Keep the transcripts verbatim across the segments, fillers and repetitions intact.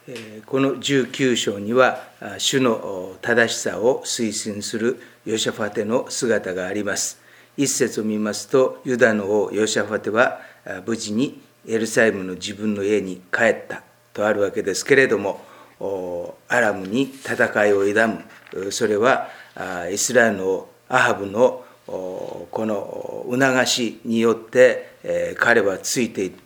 このじゅうきゅう章には、主の正しさを推進するヨシャファテの姿があります。一節を見ますと、ユダの王ヨシャファテは無事にエルサレムの自分の家に帰ったとあるわけですけれども、アラムに戦いを挑む、それはイスラエルのアハブのこの促しによって彼はついていって、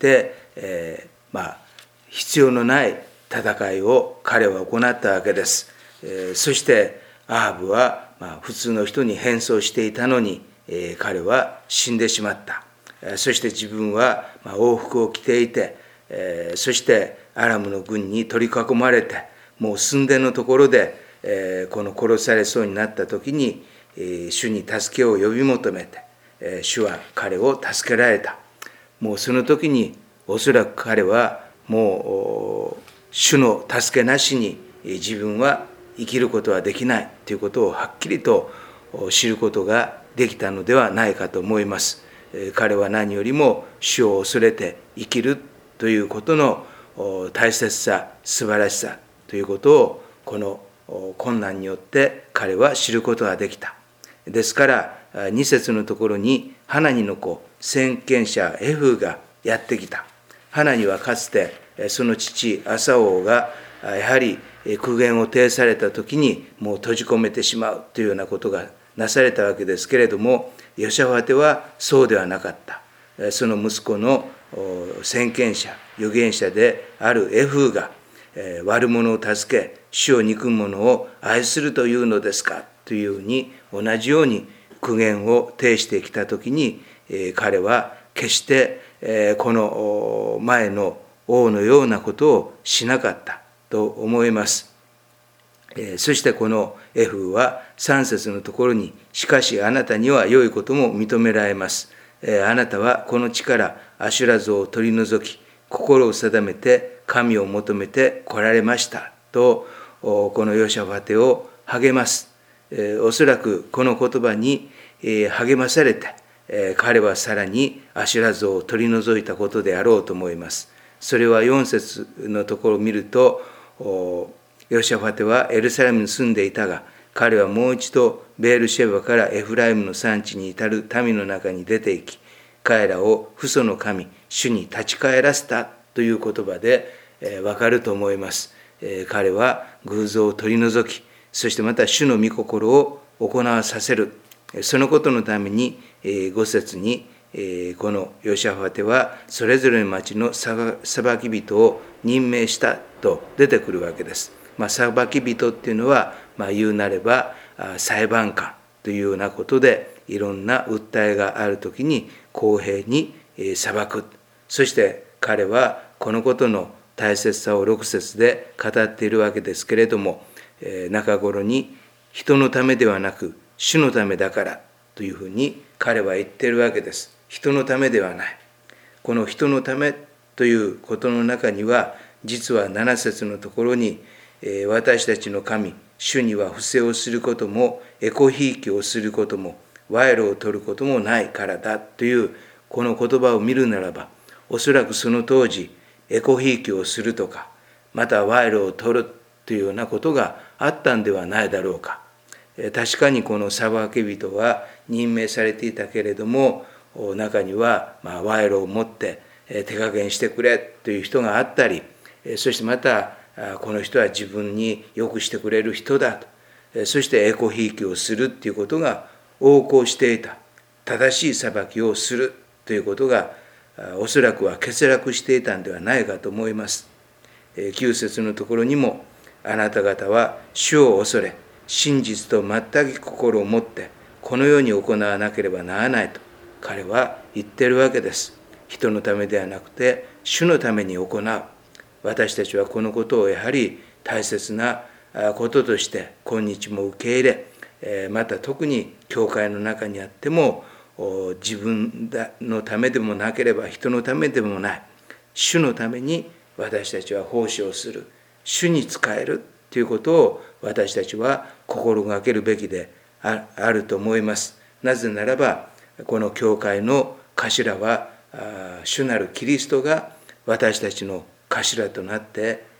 まあ、必要のない戦いを彼は行ったわけです。そしてアハブは普通の人に変装していたのに、彼は死んでしまった。そして自分は王服を着ていて、そしてアラムの軍に取り囲まれて、もう寸前のところでこの殺されそうになった時に、主に助けを呼び求めて、主は彼を助けられた。もうその時におそらく彼はもう主の助けなしに自分は生きることはできないということをはっきりと知ることができたのではないかと思います。彼は何よりも主を恐れて生きるということの大切さ、素晴らしさということをこの困難によって彼は知ることができた。ですからに節のところにハナニの子先見者エフーがやってきた。ハナニはかつてその父アサ王がやはり苦言を呈された時にもう閉じ込めてしまうというようなことがなされたわけですけれども、ヨシャファテはそうではなかった。その息子の先見者預言者であるエフーが悪者を助け主を憎む者を愛するというのですかというように同じように苦言を呈してきた時に、彼は決してこの前の王のようなことをしなかったと思います。そしてこのエフはさん節のところに、しかしあなたには良いことも認められます。あなたはこの地からアシュラ像を取り除き、心を定めて神を求めて来られましたと、このヨシャファテを励ます。おそらくこの言葉に励まされて、彼はさらにアシュラ像を取り除いたことであろうと思います。それはよん節のところを見ると、ヨシャファテはエルサレムに住んでいたが、彼はもう一度ベールシェバからエフライムの産地に至る民の中に出て行き、彼らを父祖の神主に立ち返らせたという言葉でわかると思います。彼は偶像を取り除き、そしてまた主の御心を行わさせる。そのことのためにご節にこのヨシャファテはそれぞれの町の裁き人を任命したと出てくるわけです。まあ、裁き人っていうのは、まあ、言うなれば裁判官というようなことで、いろんな訴えがあるときに公平に裁く。そして彼はこのことの大切さをろく節で語っているわけですけれども、中頃に人のためではなく主のためだからというふうに彼は言っているわけです。人のためではない。この人のためということの中には、実はなな節のところに、私たちの神主には不正をすることもエコひいきをすることも賄賂を取ることもないからだというこの言葉を見るならば、おそらくその当時エコひいきをするとか、また賄賂を取るというようなことがあったんではないだろうか。確かにこの裁き人は任命されていたけれども、中にはまあ賄賂を持って手加減してくれという人があったり、そしてまたこの人は自分によくしてくれる人だと、そしてエコひいきをするということが横行していた。正しい裁きをするということがおそらくは欠落していたんではないかと思います。きゅう節のところにも、あなた方は主を恐れ真実と全き心を持ってこのように行わなければならないと彼は言っているわけです。人のためではなくて主のために行う。私たちはこのことをやはり大切なこととして今日も受け入れ、また特に教会の中にあっても、自分のためでもなければ人のためでもない、主のために私たちは奉仕をする、主に仕えるということを私たちは心がけるべきであると思います。なぜならばこの教会の頭は主なるキリストが私たちの頭となって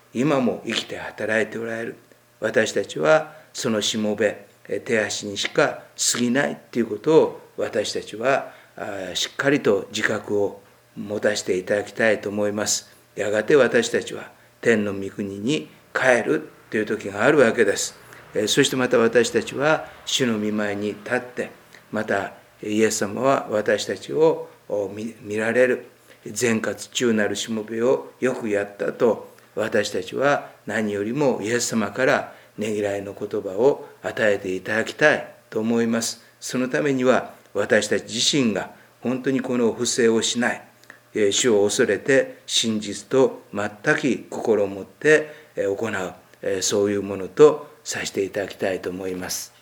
今も生きて働いておられる。私たちはそのしもべ、手足にしか過ぎないということを私たちはしっかりと自覚を持たせていただきたいと思います。やがて私たちは天の御国に帰るという時があるわけです。そしてまた私たちは主の御前に立って、またイエス様は私たちを見られる。善活忠なるしもべをよくやったと、私たちは何よりもイエス様からねぎらいの言葉を与えていただきたいと思います。そのためには私たち自身が本当にこの不正をしない、主を恐れて真実と全く心を持って行う、そういうものとさせていただきたいと思います。